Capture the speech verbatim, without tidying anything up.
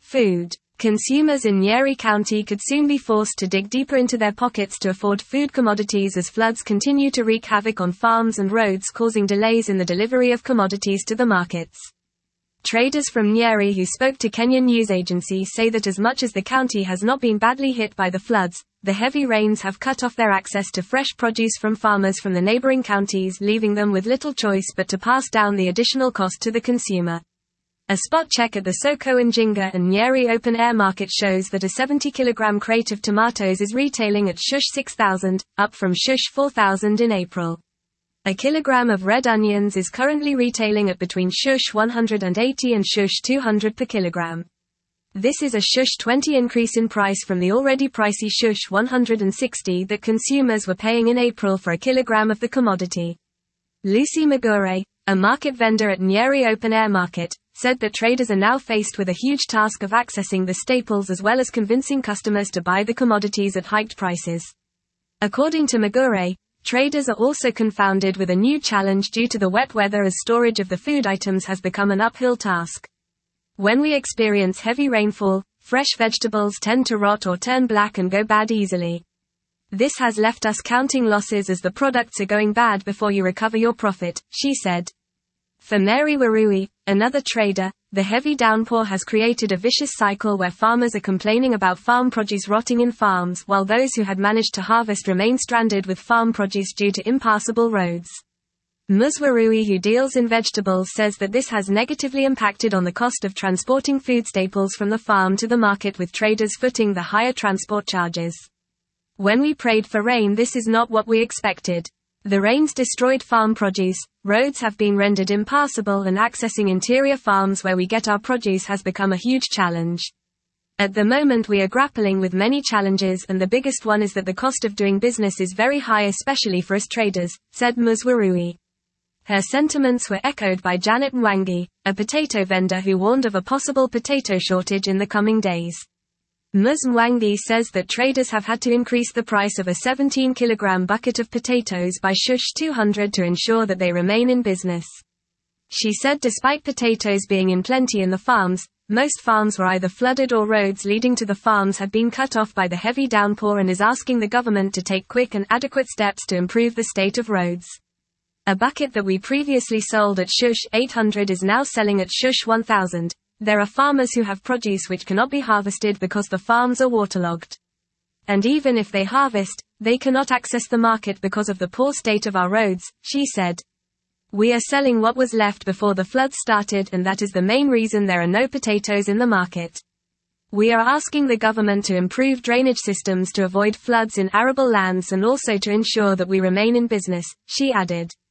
Food. Consumers in Nyeri County could soon be forced to dig deeper into their pockets to afford food commodities as floods continue to wreak havoc on farms and roads, causing delays in the delivery of commodities to the markets. Traders from Nyeri who spoke to Kenyan news agency say that as much as the county has not been badly hit by the floods, the heavy rains have cut off their access to fresh produce from farmers from the neighboring counties, leaving them with little choice but to pass down the additional cost to the consumer. A spot check at the Soko Njinga and Nyeri open air market shows that a seventy kilogram crate of tomatoes is retailing at shush six thousand, up from shush four thousand in April. A kilogram of red onions is currently retailing at between shush one hundred eighty and shush two hundred per kilogram. This is a shush twenty increase in price from the already pricey shush one hundred sixty that consumers were paying in April for a kilogram of the commodity. Lucy Magure, a market vendor at Nyeri Open Air Market, said that traders are now faced with a huge task of accessing the staples as well as convincing customers to buy the commodities at hiked prices. According to Magure, traders are also confounded with a new challenge due to the wet weather as storage of the food items has become an uphill task. When we experience heavy rainfall, fresh vegetables tend to rot or turn black and go bad easily. This has left us counting losses as the products are going bad before you recover your profit, she said. For Mary Warui, another trader, the heavy downpour has created a vicious cycle where farmers are complaining about farm produce rotting in farms while those who had managed to harvest remain stranded with farm produce due to impassable roads. Ms. Warui, who deals in vegetables, says that this has negatively impacted on the cost of transporting food staples from the farm to the market, with traders footing the higher transport charges. When we prayed for rain, this is not what we expected. The rains destroyed farm produce, roads have been rendered impassable, and accessing interior farms where we get our produce has become a huge challenge. At the moment we are grappling with many challenges, and the biggest one is that the cost of doing business is very high, especially for us traders, said Ms. Warui. Her sentiments were echoed by Janet Mwangi, a potato vendor who warned of a possible potato shortage in the coming days. Ms. Mwangi says that traders have had to increase the price of a seventeen kilogram bucket of potatoes by shush two hundred to ensure that they remain in business. She said despite potatoes being in plenty in the farms, most farms were either flooded or roads leading to the farms had been cut off by the heavy downpour, and is asking the government to take quick and adequate steps to improve the state of roads. A bucket that we previously sold at shush eight hundred is now selling at shush one thousand. There are farmers who have produce which cannot be harvested because the farms are waterlogged. And even if they harvest, they cannot access the market because of the poor state of our roads, she said. We are selling what was left before the floods started, and that is the main reason there are no potatoes in the market. We are asking the government to improve drainage systems to avoid floods in arable lands and also to ensure that we remain in business, she added.